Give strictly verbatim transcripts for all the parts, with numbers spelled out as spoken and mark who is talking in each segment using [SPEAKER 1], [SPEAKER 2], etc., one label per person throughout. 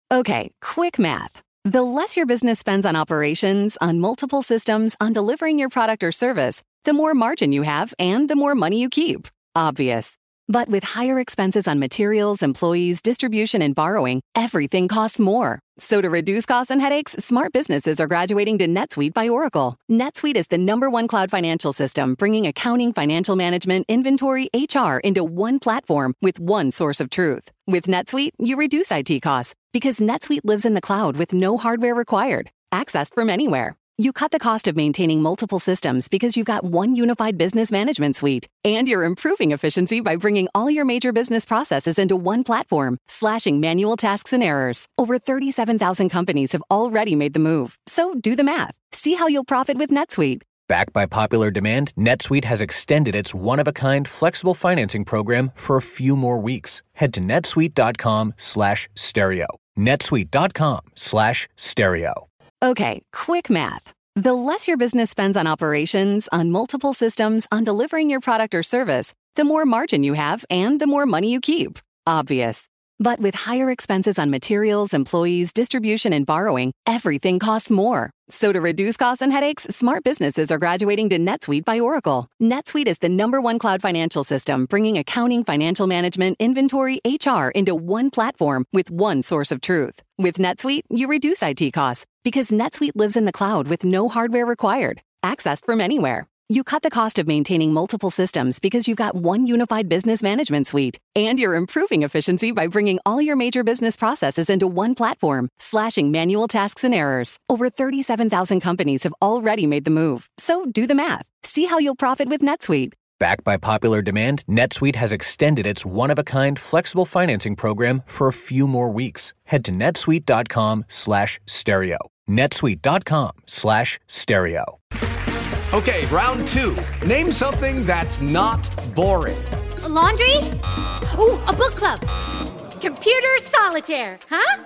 [SPEAKER 1] Okay, quick math. The less your business spends on operations, on multiple systems, on delivering your product or service, the more margin you have and the more money you keep. Obvious. But with higher expenses on materials, employees, distribution, and borrowing, everything costs more. So to reduce costs and headaches, smart businesses are graduating to NetSuite by Oracle. NetSuite is the number one cloud financial system, bringing accounting, financial management, inventory, H R into one platform with one source of truth. With NetSuite, you reduce I T costs because NetSuite lives in the cloud with no hardware required, accessed from anywhere. You cut the cost of maintaining multiple systems because you've got one unified business management suite. And you're improving efficiency by bringing all your major business processes into one platform, slashing manual tasks and errors. Over thirty-seven thousand companies have already made the move. So do the math. See how you'll profit with NetSuite.
[SPEAKER 2] Backed by popular demand, NetSuite has extended its one-of-a-kind flexible financing program for a few more weeks. Head to netsuite.com slash stereo. netsuite.com slash stereo.
[SPEAKER 1] Okay, quick math. The less your business spends on operations, on multiple systems, on delivering your product or service, the more margin you have and the more money you keep. Obvious. But with higher expenses on materials, employees, distribution, and borrowing, everything costs more. So to reduce costs and headaches, smart businesses are graduating to NetSuite by Oracle. NetSuite is the number one cloud financial system, bringing accounting, financial management, inventory, H R into one platform with one source of truth. With NetSuite, you reduce I T costs because NetSuite lives in the cloud with no hardware required, accessed from anywhere. You cut the cost of maintaining multiple systems because you've got one unified business management suite. And you're improving efficiency by bringing all your major business processes into one platform, slashing manual tasks and errors. Over thirty-seven thousand companies have already made the move. So do the math. See how you'll profit with NetSuite.
[SPEAKER 2] Backed by popular demand, NetSuite has extended its one-of-a-kind flexible financing program for a few more weeks. Head to netsuite.com slash stereo. netsuite.com slash stereo.
[SPEAKER 3] Okay, round two. Name something that's not boring.
[SPEAKER 4] A laundry? Ooh, a book club. Computer solitaire, huh?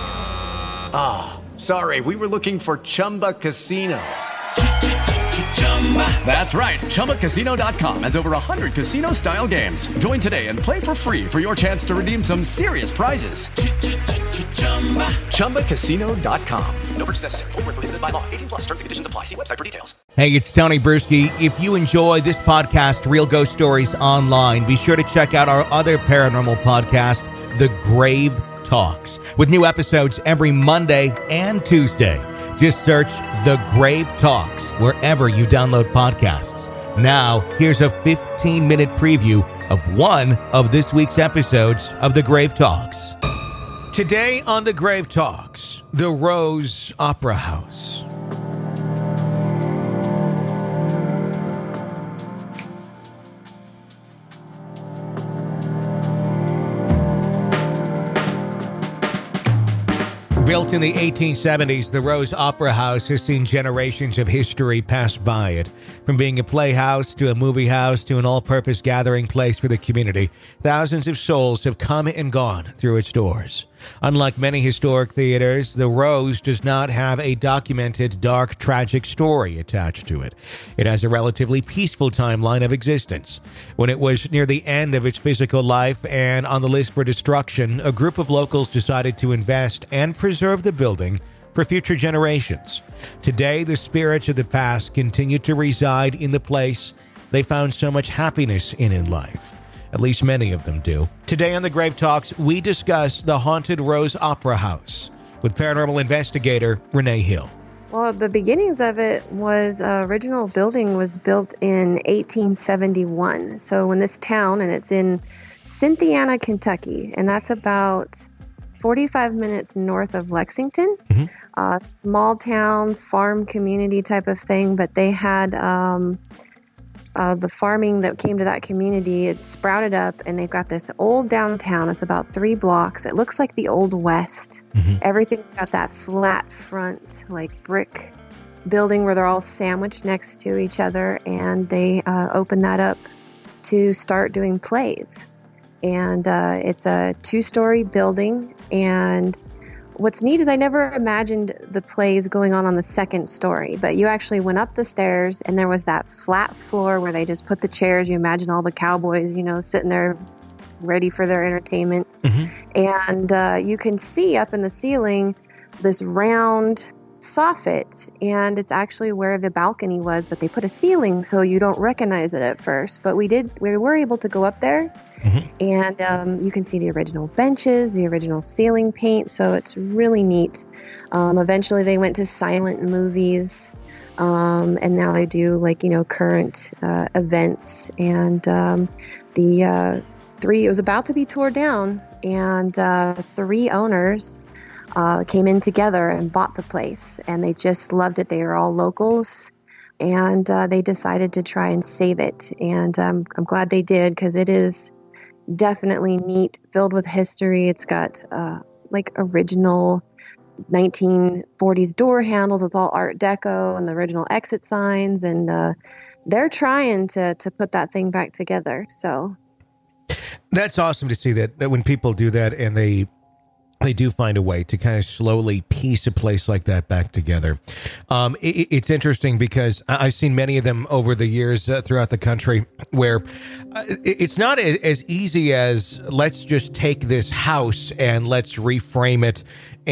[SPEAKER 3] Ah, oh, sorry, we were looking for Chumba Casino. That's right, Chumba Casino dot com has over one hundred casino-style games. Join today and play for free for your chance to redeem some serious prizes. Chumba Casino dot com. No purchase necessary. Void where prohibited by law. eighteen plus terms and conditions apply. See website for details.
[SPEAKER 5] Hey, it's Tony Bruschi. If you enjoy this podcast, Real Ghost Stories Online, be sure to check out our other paranormal podcast, The Grave Talks, with new episodes every Monday and Tuesday. Just search The Grave Talks wherever you download podcasts. Now, here's a fifteen-minute preview of one of this week's episodes of The Grave Talks. Today on The Grave Talks, the Rose Opera House. Built in the eighteen seventies, the Rose Opera House has seen generations of history pass by it. From being a playhouse to a movie house to an all-purpose gathering place for the community, thousands of souls have come and gone through its doors. Unlike many historic theaters, the Rose does not have a documented dark, tragic story attached to it. It has a relatively peaceful timeline of existence. When it was near the end of its physical life and on the list for destruction, a group of locals decided to invest and preserve the building for future generations. Today, the spirits of the past continue to reside in the place they found so much happiness in in life. At least many of them do. Today on The Grave Talks, we discuss the haunted Rose Opera House with paranormal investigator Renee Hill.
[SPEAKER 6] Well, the beginnings of it was uh, original building was built in eighteen seventy-one. So when this town, and it's in Cynthiana, Kentucky, and that's about forty-five minutes north of Lexington, mm-hmm. uh, small town, farm community type of thing, but they had um, uh, the farming that came to that community, it sprouted up, and they've got this old downtown. It's about three blocks. It looks like the Old West. Mm-hmm. Everything's got that flat front, like brick building where they're all sandwiched next to each other, and they uh, opened that up to start doing plays. And uh, it's a two-story building, and what's neat is I never imagined the plays going on on the second story, but you actually went up the stairs, and there was that flat floor where they just put the chairs. You imagine all the cowboys, you know, sitting there ready for their entertainment. Mm-hmm. And uh, you can see up in the ceiling this round soffit, and it's actually where the balcony was, but they put a ceiling so you don't recognize it at first. But we did, we were able to go up there, mm-hmm. and um, you can see the original benches, the original ceiling paint, so it's really neat. Um, eventually they went to silent movies, um, and now they do like, you know, current uh, events, and um, the uh, three, it was about to be torn down, and uh, three owners Uh, came in together and bought the place, and they just loved it. They are all locals, and uh, they decided to try and save it. And um, I'm glad they did, because it is definitely neat, filled with history. It's got uh, like original nineteen forties door handles. It's all Art Deco and the original exit signs, and uh, they're trying to to put that thing back together. So
[SPEAKER 5] that's awesome to see that, that when people do that and they they do find a way to kind of slowly piece a place like that back together. Um, it, it's interesting because I've seen many of them over the years uh, throughout the country where uh, it's not a, as easy as let's just take this house and let's reframe it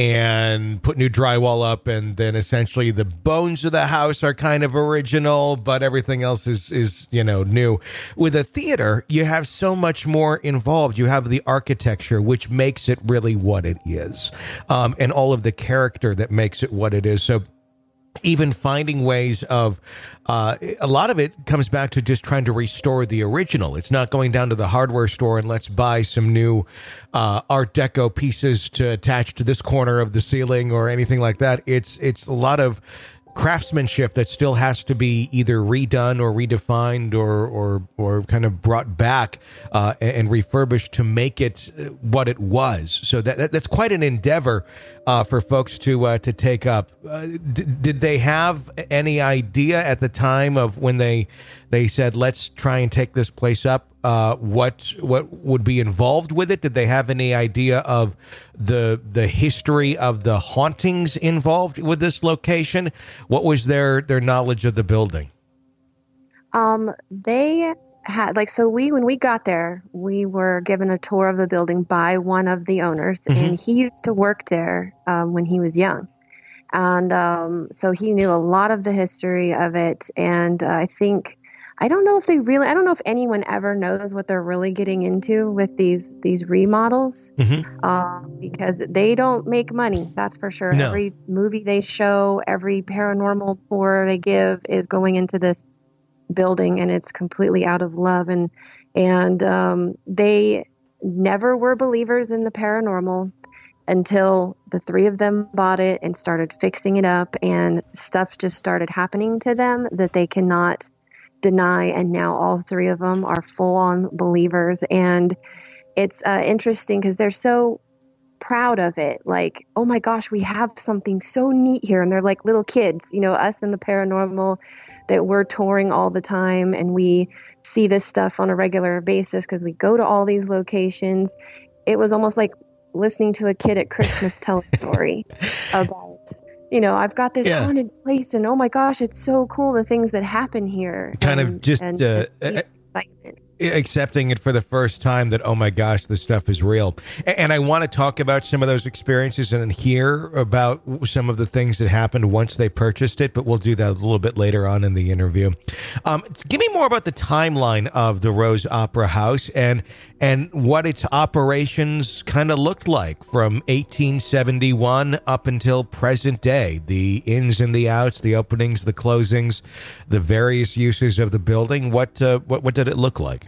[SPEAKER 5] and put new drywall up, and then essentially the bones of the house are kind of original, but everything else is, is, you know, new. With a theater, you have so much more involved. You have the architecture, which makes it really what it is, um, and all of the character that makes it what it is. So even finding ways of, uh, a lot of it comes back to just trying to restore the original. It's not going down to the hardware store and let's buy some new uh, Art Deco pieces to attach to this corner of the ceiling or anything like that. It's it's a lot of craftsmanship that still has to be either redone or redefined or or or kind of brought back uh, and, and refurbished to make it what it was. So that, that that's quite an endeavor uh, for folks to uh, to take up. Uh, d- did they have any idea at the time of when they they said let's try and take this place up? Uh, what what would be involved with it? Did they have any idea of the the history of the hauntings involved with this location? What was their their knowledge of the building?
[SPEAKER 6] Um, they had like so we when we got there, we were given a tour of the building by one of the owners, mm-hmm. and he used to work there um, when he was young, and um, so he knew a lot of the history of it, and uh, I think. I don't know if they really, I don't know if anyone ever knows what they're really getting into with these, these remodels, mm-hmm. um, because they don't make money. That's for sure. No. Every movie they show, every paranormal tour they give is going into this building, and it's completely out of love. And, and, um, they never were believers in the paranormal until the three of them bought it and started fixing it up, and stuff just started happening to them that they cannot deny, and now all three of them are full-on believers. And it's uh, interesting because they're so proud of it, like, oh my gosh, we have something so neat here. And they're like little kids, you know, us in the paranormal, that we're touring all the time and we see this stuff on a regular basis because we go to all these locations. It was almost like listening to a kid at Christmas tell a story about, you know, I've got this yeah. haunted place, and oh my gosh, it's so cool, the things that happen here.
[SPEAKER 5] Kind
[SPEAKER 6] and,
[SPEAKER 5] of just
[SPEAKER 6] and,
[SPEAKER 5] uh,
[SPEAKER 6] and
[SPEAKER 5] accepting it for the first time that, oh my gosh, this stuff is real. And I want to talk about some of those experiences and hear about some of the things that happened once they purchased it, but we'll do that a little bit later on in the interview. Um, give me more about the timeline of the Rose Opera House and and what its operations kind of looked like from eighteen seventy-one up until present day. The ins and the outs, the openings, the closings, the various uses of the building. What uh, what what did it look like?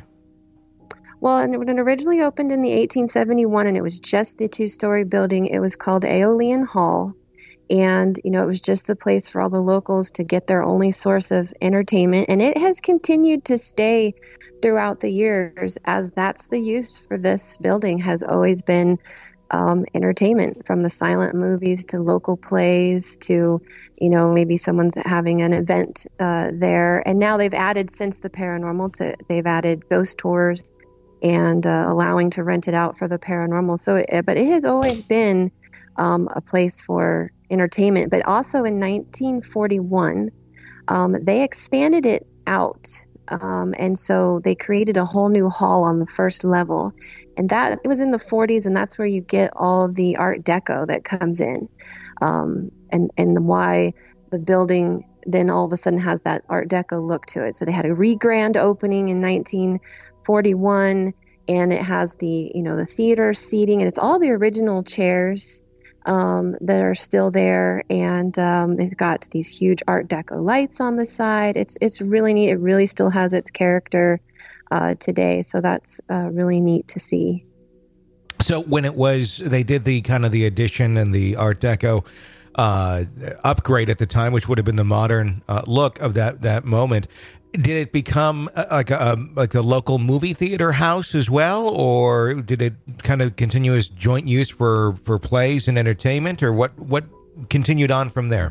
[SPEAKER 6] Well, and when it originally opened in the eighteen seventy-one, and it was just the two-story building, it was called Aeolian Hall. And, you know, it was just the place for all the locals to get their only source of entertainment. And it has continued to stay throughout the years, as that's the use for this building, has always been um, entertainment, from the silent movies to local plays to, you know, maybe someone's having an event uh, there. And now they've added, since the paranormal, to they've added ghost tours and uh, allowing to rent it out for the paranormal. So, it, but it has always been um, a place for entertainment. But also in nineteen forty-one, um, they expanded it out Um, and so they created a whole new hall on the first level. And that it was in the forties, and that's where you get all the Art Deco that comes in. Um, and, and why the building then all of a sudden has that Art Deco look to it. So they had a re-grand opening in nineteen forty-one, and it has the, you know, the theater seating, and it's all the original chairs um, that are still there. And um, they've got these huge Art Deco lights on the side. It's it's really neat. It really still has its character uh, today. So that's uh, really neat to see.
[SPEAKER 5] So when it was, they did the kind of the addition and the Art Deco uh, upgrade at the time, which would have been the modern uh, look of that, that moment. Did it become uh, like a um, like a local movie theater house as well, or did it kind of continue as joint use for, for plays and entertainment, or what, what continued on from there?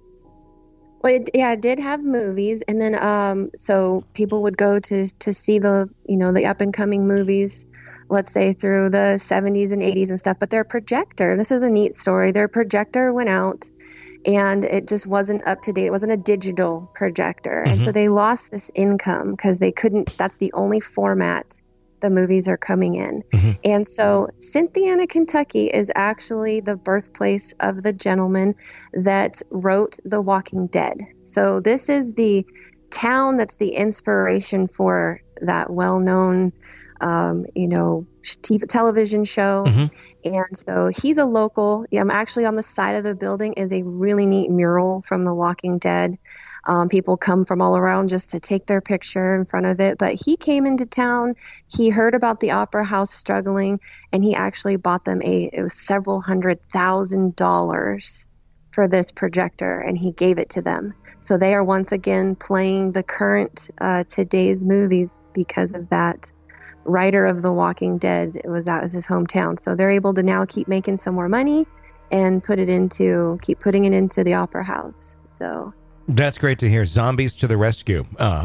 [SPEAKER 6] Well, it, yeah, it did have movies, and then um, so people would go to to see the you know the up and coming movies, let's say through the seventies and eighties and stuff. But their projector, this is a neat story. Their projector went out, and it just wasn't up to date. It wasn't a digital projector, mm-hmm. and so they lost this income because they couldn't. That's the only format the movies are coming in. Mm-hmm. And so Cynthiana, Kentucky is actually the birthplace of the gentleman that wrote The Walking Dead. So this is the town that's the inspiration for that well-known, um, you know, t- television show. Mm-hmm. And so he's a local. Yeah, I'm actually on the side of the building is a really neat mural from The Walking Dead. Um, people come from all around just to take their picture in front of it. But he came into town. He heard about the Opera House struggling, and he actually bought them a, it was several hundred thousand dollars for this projector, and he gave it to them. So they are once again playing the current uh, today's movies because of that. Writer of The Walking Dead, it was that was his hometown. So they're able to now keep making some more money and put it into, keep putting it into the Opera House. So
[SPEAKER 5] that's great to hear. Zombies to the rescue. Uh,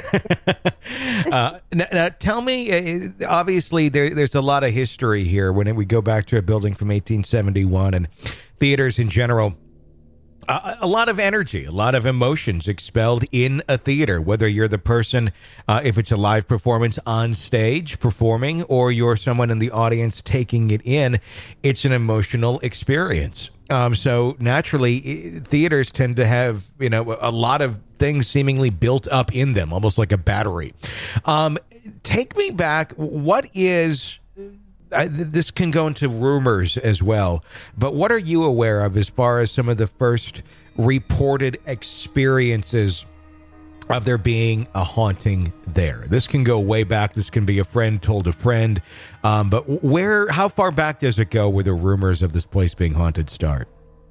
[SPEAKER 5] uh, now, now, tell me, uh, obviously, there, there's a lot of history here when we go back to a building from eighteen seventy-one and theaters in general. Uh, a lot of energy, a lot of emotions expelled in a theater, whether you're the person, uh, if it's a live performance on stage performing, or you're someone in the audience taking it in. It's an emotional experience. Um, so naturally, theaters tend to have, you know, a lot of things seemingly built up in them, almost like a battery. Um, take me back. What is... I, this can go into rumors as well, but what are you aware of as far as some of the first reported experiences of there being a haunting there? This can go way back. This can be a friend told a friend. Um, but where, how far back does it go where the rumors of this place being haunted start?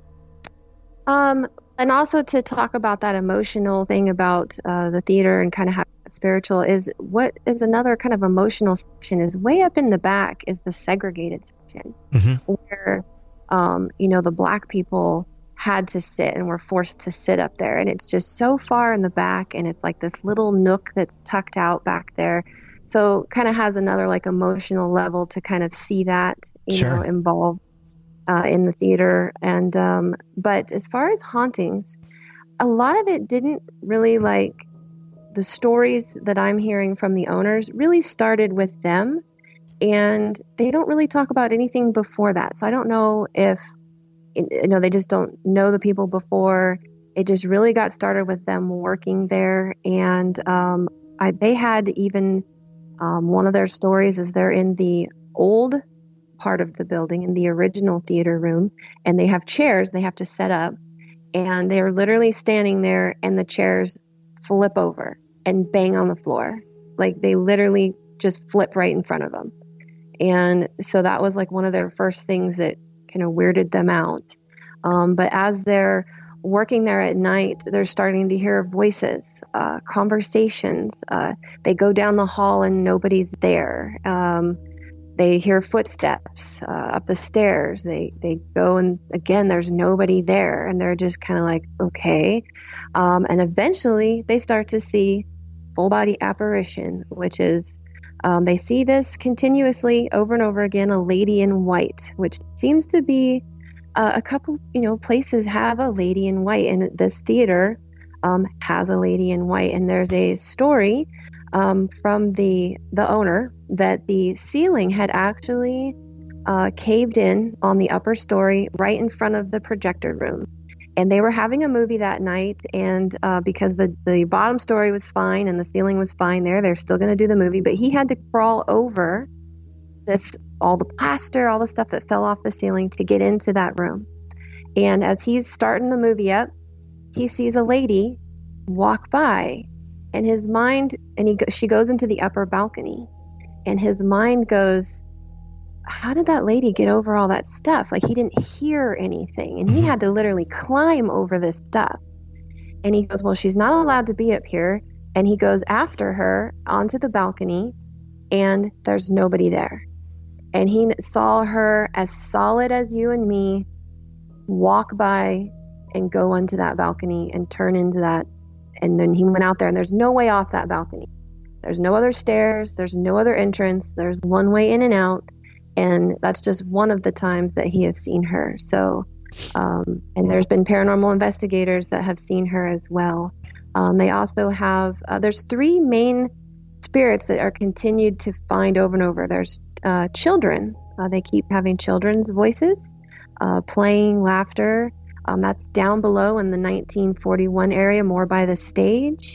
[SPEAKER 6] Um, and also to talk about that emotional thing about uh, the theater and kind of how spiritual is what is another kind of emotional section is way up in the back is the segregated section, mm-hmm. where, um, you know, the black people had to sit and were forced to sit up there. And it's just so far in the back, and it's like this little nook that's tucked out back there. So kind of has another like emotional level to kind of see that, you sure. know, involved uh, in the theater. And, um, but as far as hauntings, a lot of it didn't really like, the stories that I'm hearing from the owners really started with them, and they don't really talk about anything before that. So I don't know if, you know, they just don't know the people before. It just really got started with them working there. And um, I, they had even um, one of their stories is they're in the old part of the building in the original theater room, and they have chairs they have to set up, and they're literally standing there and the chairs flip over and bang on the floor. Like they literally just flip right in front of them. And so that was like one of their first things that kind of weirded them out. Um, but as they're working there at night, they're starting to hear voices, uh, conversations. Uh, they go down the hall and nobody's there. Um, they hear footsteps uh, up the stairs. They they go and again, there's nobody there, and they're just kind of like, okay. Um, and eventually, they start to see full body apparition, which is um, they see this continuously over and over again. A lady in white, which seems to be uh, a couple, you know, places have a lady in white, and this theater um, has a lady in white. And there's a story um, from the the owner that the ceiling had actually uh, caved in on the upper story right in front of the projector room. And they were having a movie that night, and uh, because the, the bottom story was fine and the ceiling was fine there, they're still going to do the movie. But he had to crawl over this, all the plaster, all the stuff that fell off the ceiling to get into that room. And as he's starting the movie up, he sees a lady walk by, and his mind, and he she goes into the upper balcony, and his mind goes, how did that lady get over all that stuff? Like, he didn't hear anything, and he had to literally climb over this stuff. And he goes, well, she's not allowed to be up here. And he goes after her onto the balcony, and there's nobody there. And he saw her as solid as you and me walk by and go onto that balcony and turn into that. And then he went out there, and there's no way off that balcony. There's no other stairs. There's no other entrance. There's one way in and out. And that's just one of the times that he has seen her. So, um, and there's been paranormal investigators that have seen her as well. Um, they also have, uh, there's three main spirits that are continued to find over and over. There's uh, children. Uh, they keep having children's voices, uh, playing, laughter. Um, that's down below in the nineteen forty-one area, more by the stage.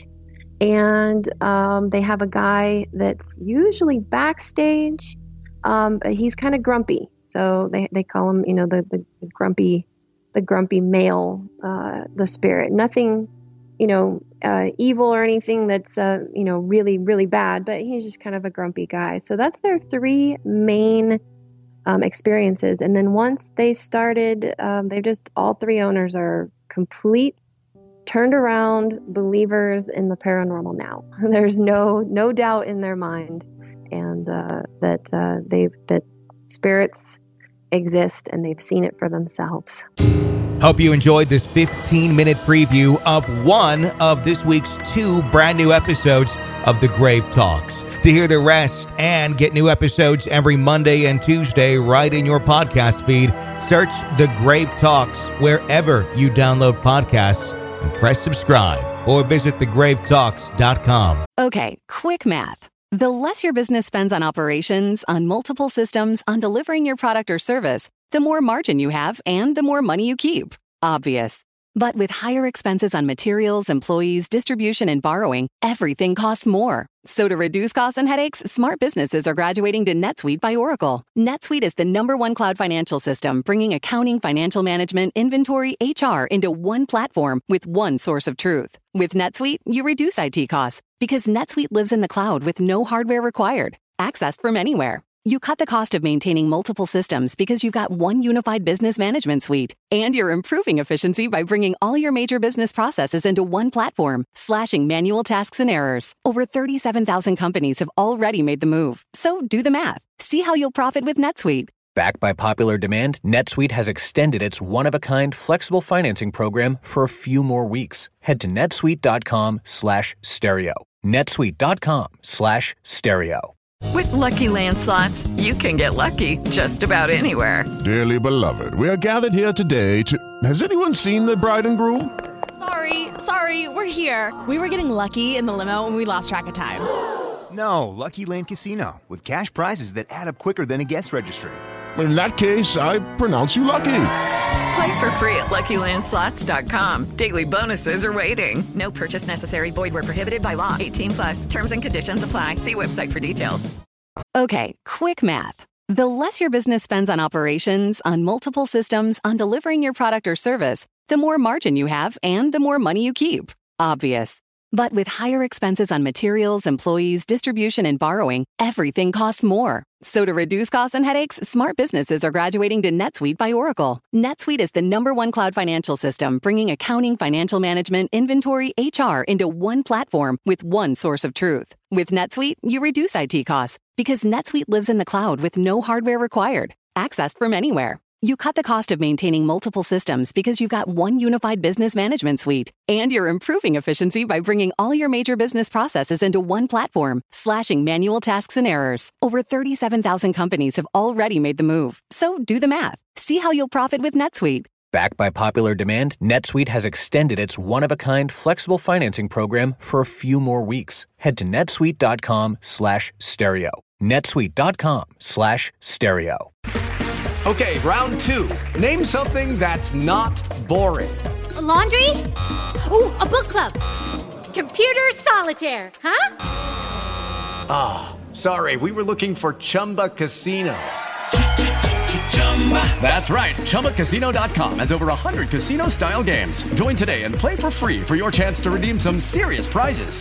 [SPEAKER 6] And um, they have a guy that's usually backstage. Um, but he's kind of grumpy, so they, they call him, you know, the, the, the grumpy, the grumpy male, uh, the spirit. Nothing, you know, uh, evil or anything that's, uh, you know, really, really bad. But he's just kind of a grumpy guy. So that's their three main um, experiences. And then once they started, um, they just all three owners are complete, turned around believers in the paranormal now. There's no no doubt in their mind. And uh, that uh, they've that spirits exist, and they've seen it for themselves.
[SPEAKER 5] Hope you enjoyed this fifteen-minute preview of one of this week's two brand new episodes of The Grave Talks. To hear the rest and get new episodes every Monday and Tuesday right in your podcast feed, search The Grave Talks wherever you download podcasts and press subscribe, or visit the grave talks dot com.
[SPEAKER 1] Okay, quick math. The less your business spends on operations, on multiple systems, on delivering your product or service, the more margin you have and the more money you keep. Obvious. But with higher expenses on materials, employees, distribution, and borrowing, everything costs more. So to reduce costs and headaches, smart businesses are graduating to NetSuite by Oracle. NetSuite is the number one cloud financial system, bringing accounting, financial management, inventory, H R into one platform with one source of truth. With NetSuite, you reduce I T costs because NetSuite lives in the cloud with no hardware required, accessed from anywhere. You cut the cost of maintaining multiple systems because you've got one unified business management suite. And you're improving efficiency by bringing all your major business processes into one platform, slashing manual tasks and errors. Over thirty-seven thousand companies have already made the move. So do the math. See how you'll profit with NetSuite.
[SPEAKER 2] Backed by popular demand, NetSuite has extended its one-of-a-kind flexible financing program for a few more weeks. Head to netsuite.com slash stereo. netsuite.com slash stereo.
[SPEAKER 7] With Lucky Land Slots, you can get lucky just about anywhere.
[SPEAKER 8] Dearly beloved, we are gathered here today to... Has anyone seen the bride and groom?
[SPEAKER 9] Sorry, sorry, we're here. We were getting lucky in the limo and we lost track of time.
[SPEAKER 10] No, Lucky Land Casino, with cash prizes that add up quicker than a guest registry.
[SPEAKER 8] In that case, I pronounce you lucky.
[SPEAKER 7] Play for free at lucky land slots dot com. Daily bonuses are waiting. No purchase necessary. Void where prohibited by law. eighteen plus. Terms and conditions apply. See website for details.
[SPEAKER 1] Okay, quick math. The less your business spends on operations, on multiple systems, on delivering your product or service, the more margin you have and the more money you keep. Obvious. But with higher expenses on materials, employees, distribution, and borrowing, everything costs more. So to reduce costs and headaches, smart businesses are graduating to NetSuite by Oracle. NetSuite is the number one cloud financial system, bringing accounting, financial management, inventory, H R into one platform with one source of truth. With NetSuite, you reduce I T costs because NetSuite lives in the cloud with no hardware required, accessed from anywhere. You cut the cost of maintaining multiple systems because you've got one unified business management suite. And you're improving efficiency by bringing all your major business processes into one platform, slashing manual tasks and errors. Over thirty-seven thousand companies have already made the move. So do the math. See how you'll profit with NetSuite.
[SPEAKER 2] Backed by popular demand, NetSuite has extended its one-of-a-kind flexible financing program for a few more weeks. Head to netsuite.com slash stereo. netsuite.com slash stereo.
[SPEAKER 3] Okay, round two. Name something that's not boring.
[SPEAKER 4] A laundry? Ooh, a book club. Computer solitaire, huh?
[SPEAKER 3] Ah, oh, sorry, we were looking for Chumba Casino. That's right. Chumba Casino dot com has over one hundred casino-style games. Join today and play for free for your chance to redeem some serious prizes.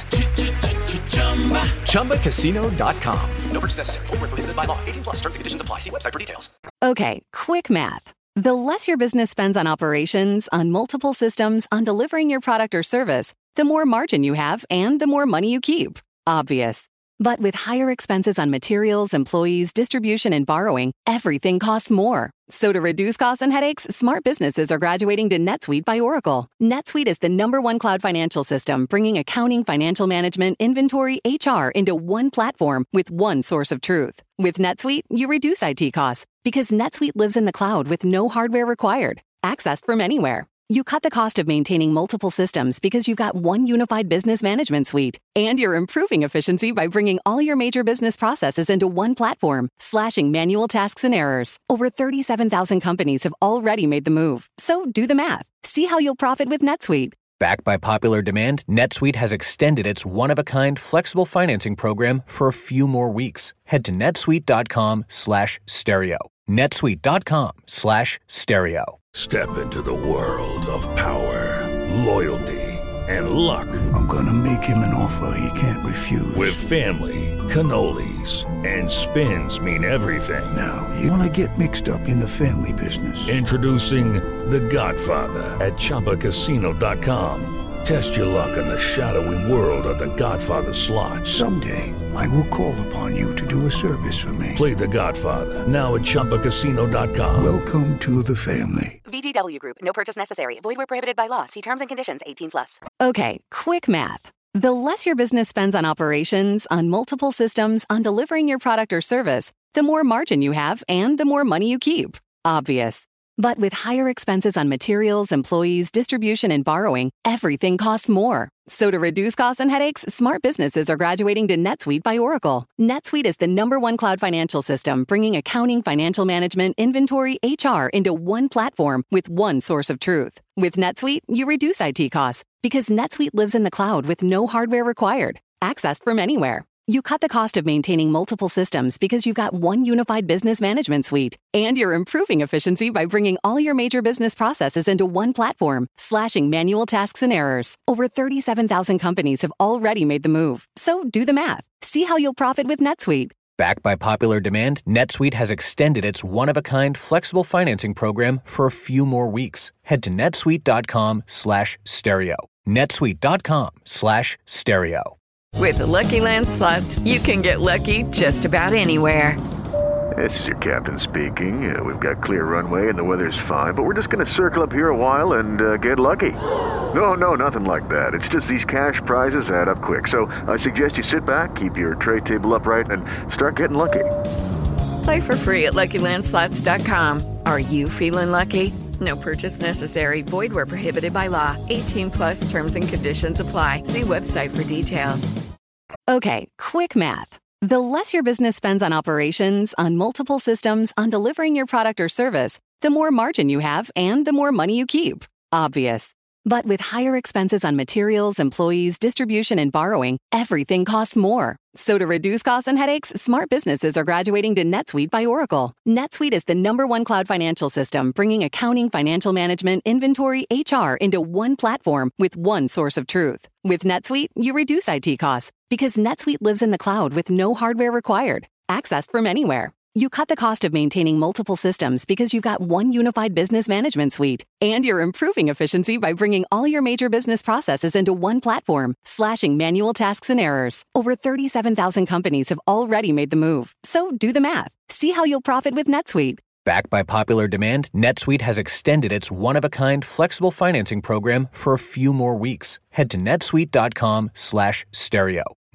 [SPEAKER 3] Chumba Casino dot com. No purchase necessary. Void where prohibited by law. eighteen plus. Terms and conditions apply. See website for details.
[SPEAKER 1] Okay, quick math. The less your business spends on operations, on multiple systems, on delivering your product or service, the more margin you have and the more money you keep. Obvious. But with higher expenses on materials, employees, distribution, and borrowing, everything costs more. So to reduce costs and headaches, smart businesses are graduating to NetSuite by Oracle. NetSuite is the number one cloud financial system, bringing accounting, financial management, inventory, H R into one platform with one source of truth. With NetSuite, you reduce I T costs because NetSuite lives in the cloud with no hardware required, accessed from anywhere. You cut the cost of maintaining multiple systems because you've got one unified business management suite. And you're improving efficiency by bringing all your major business processes into one platform, slashing manual tasks and errors. Over thirty-seven thousand companies have already made the move. So do the math. See how you'll profit with NetSuite.
[SPEAKER 2] Backed by popular demand, NetSuite has extended its one-of-a-kind flexible financing program for a few more weeks. Head to netsuite.com slash stereo. netsuite.com slash stereo.
[SPEAKER 11] Step into the world of power, loyalty, and luck.
[SPEAKER 12] I'm gonna make him an offer he can't refuse.
[SPEAKER 11] With family, cannolis, and spins mean everything.
[SPEAKER 12] Now, you wanna get mixed up in the family business.
[SPEAKER 11] Introducing The Godfather at Chumba Casino dot com. Test your luck in the shadowy world of The Godfather slot.
[SPEAKER 12] Someday, I will call upon you to do a service for me.
[SPEAKER 11] Play The Godfather, now at Chumba Casino dot com.
[SPEAKER 12] Welcome to the family.
[SPEAKER 13] V G W Group. No purchase necessary. Void where prohibited by law. See terms and conditions. eighteen plus.
[SPEAKER 1] Okay, quick math. The less your business spends on operations, on multiple systems, on delivering your product or service, the more margin you have and the more money you keep. Obvious. But with higher expenses on materials, employees, distribution, and borrowing, everything costs more. So to reduce costs and headaches, smart businesses are graduating to NetSuite by Oracle. NetSuite is the number one cloud financial system, bringing accounting, financial management, inventory, H R into one platform with one source of truth. With NetSuite, you reduce I T costs because NetSuite lives in the cloud with no hardware required, accessed from anywhere. You cut the cost of maintaining multiple systems because you've got one unified business management suite. And you're improving efficiency by bringing all your major business processes into one platform, slashing manual tasks and errors. Over thirty-seven thousand companies have already made the move. So do the math. See how you'll profit with NetSuite.
[SPEAKER 2] Backed by popular demand, NetSuite has extended its one-of-a-kind flexible financing program for a few more weeks. Head to netsuite.com slash stereo. netsuite.com slash stereo.
[SPEAKER 7] With the Lucky Land Slots, you can get lucky just about anywhere.
[SPEAKER 14] This is your captain speaking. Uh, we've got clear runway and the weather's fine, but we're just going to circle up here a while and uh, get lucky. No, no, nothing like that. It's just these cash prizes add up quick. So I suggest you sit back, keep your tray table upright, and start getting lucky.
[SPEAKER 7] Play for free at lucky land slots dot com. Are you feeling lucky? No purchase necessary. Void where prohibited by law. eighteen plus terms and conditions apply. See website for details.
[SPEAKER 1] Okay, quick math. The less your business spends on operations, on multiple systems, on delivering your product or service, the more margin you have and the more money you keep. Obvious. But with higher expenses on materials, employees, distribution, and borrowing, everything costs more. So to reduce costs and headaches, smart businesses are graduating to NetSuite by Oracle. NetSuite is the number one cloud financial system, bringing accounting, financial management, inventory, H R into one platform with one source of truth. With NetSuite, you reduce I T costs because NetSuite lives in the cloud with no hardware required, accessed from anywhere. You cut the cost of maintaining multiple systems because you've got one unified business management suite. And you're improving efficiency by bringing all your major business processes into one platform, slashing manual tasks and errors. Over thirty-seven thousand companies have already made the move. So do the math. See how you'll profit with NetSuite.
[SPEAKER 2] Backed by popular demand, NetSuite has extended its one-of-a-kind flexible financing program for a few more weeks. Head to netsuite.com slash stereo.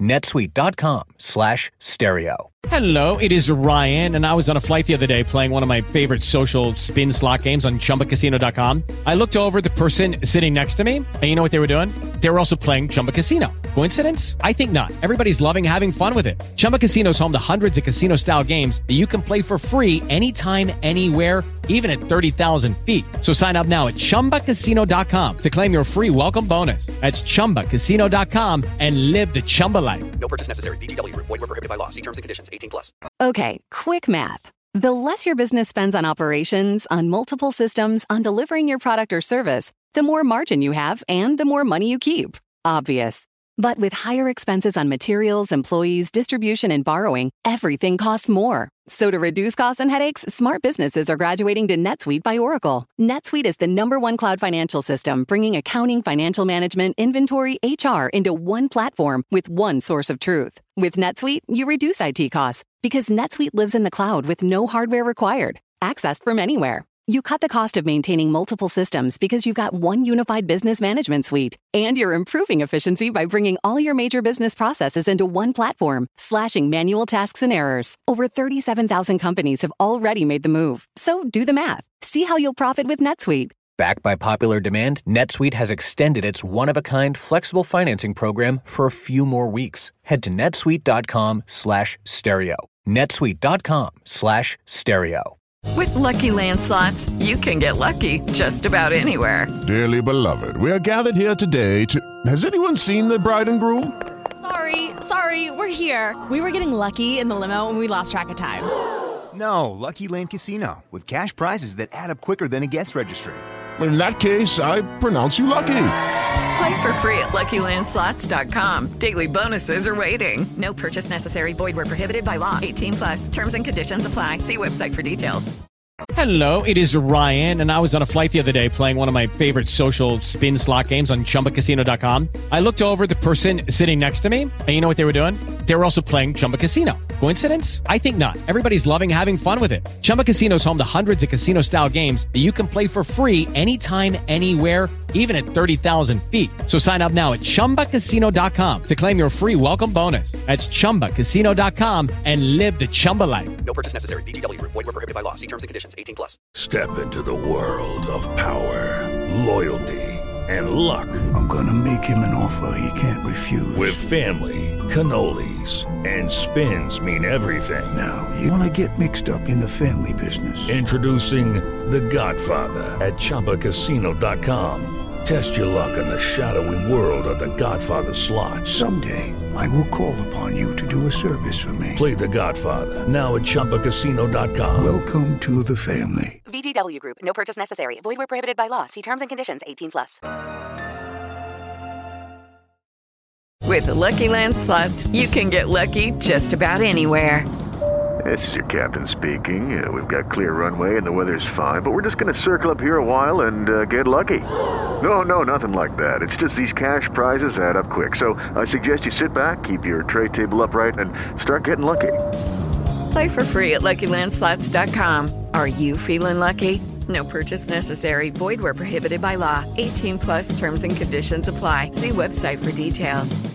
[SPEAKER 2] netsuite.com slash stereo.
[SPEAKER 15] Hello, it is Ryan, and I was on a flight the other day playing one of my favorite social spin slot games on chumba casino dot com. I looked over at the person sitting next to me, and you know what they were doing? They were also playing Chumba Casino. Coincidence? I think not. Everybody's loving having fun with it. Chumba Casino is home to hundreds of casino-style games that you can play for free anytime, anywhere, even at thirty thousand feet. So sign up now at chumba casino dot com to claim your free welcome bonus. That's chumba casino dot com and live the Chumba life.
[SPEAKER 16] No purchase necessary. V G W. Void where prohibited by law. See terms and conditions. eighteen plus.
[SPEAKER 1] Okay, quick math. The less your business spends on operations, on multiple systems, on delivering your product or service, the more margin you have and the more money you keep. Obvious. But with higher expenses on materials, employees, distribution, and borrowing, everything costs more. So to reduce costs and headaches, smart businesses are graduating to NetSuite by Oracle. NetSuite is the number one cloud financial system, bringing accounting, financial management, inventory, H R into one platform with one source of truth. With NetSuite, you reduce I T costs because NetSuite lives in the cloud with no hardware required, accessed from anywhere. You cut the cost of maintaining multiple systems because you've got one unified business management suite. And you're improving efficiency by bringing all your major business processes into one platform, slashing manual tasks and errors. Over thirty-seven thousand companies have already made the move. So do the math. See how you'll profit with NetSuite.
[SPEAKER 2] Backed by popular demand, NetSuite has extended its one-of-a-kind flexible financing program for a few more weeks. Head to netsuite.com slash stereo. netsuite.com slash stereo.
[SPEAKER 7] With Lucky Land Slots, you can get lucky just about anywhere.
[SPEAKER 8] Dearly beloved, we are gathered here today to... Has anyone seen the bride and groom?
[SPEAKER 9] Sorry, sorry, we're here. We were getting lucky in the limo and we lost track of time.
[SPEAKER 10] No, Lucky Land Casino, with cash prizes that add up quicker than a guest registry.
[SPEAKER 8] In that case, I pronounce you lucky.
[SPEAKER 7] Play for free at lucky land slots dot com. Daily bonuses are waiting. No purchase necessary. Void where prohibited by law. eighteen plus. Terms and conditions apply. See website for details.
[SPEAKER 15] Hello, it is Ryan, and I was on a flight the other day playing one of my favorite social spin slot games on chumba casino dot com. I looked over at the person sitting next to me, and you know what they were doing? They were also playing Chumba Casino. Coincidence? I think not. Everybody's loving having fun with it. Chumba Casino is home to hundreds of casino-style games that you can play for free anytime, anywhere, even at thirty thousand feet. So sign up now at chumba casino dot com to claim your free welcome bonus. That's chumba casino dot com and live the Chumba life.
[SPEAKER 16] No purchase necessary. V G W. Void where prohibited by law. See terms and conditions. eighteen plus.
[SPEAKER 11] Step into the world of power, loyalty, and luck.
[SPEAKER 12] I'm gonna make him an offer he can't refuse.
[SPEAKER 11] With family, cannolis, and spins mean everything.
[SPEAKER 12] Now, you wanna get mixed up in the family business.
[SPEAKER 11] Introducing The Godfather at chumba casino dot com. Test your luck in the shadowy world of The Godfather slot.
[SPEAKER 12] Someday, I will call upon you to do a service for me.
[SPEAKER 11] Play The Godfather, now at chumba casino dot com.
[SPEAKER 12] Welcome to the family.
[SPEAKER 13] V G W Group. No purchase necessary. Void where prohibited by law. See terms and conditions. eighteen plus.
[SPEAKER 7] With the Lucky Land Slots, you can get lucky just about anywhere.
[SPEAKER 14] This is your captain speaking. Uh, we've got clear runway and the weather's fine, but we're just going to circle up here a while and uh, get lucky. No, no, nothing like that. It's just these cash prizes add up quick. So I suggest you sit back, keep your tray table upright, and start getting lucky.
[SPEAKER 7] Play for free at lucky land slots dot com. Are you feeling lucky? No purchase necessary. Void where prohibited by law. eighteen plus terms and conditions apply. See website for details.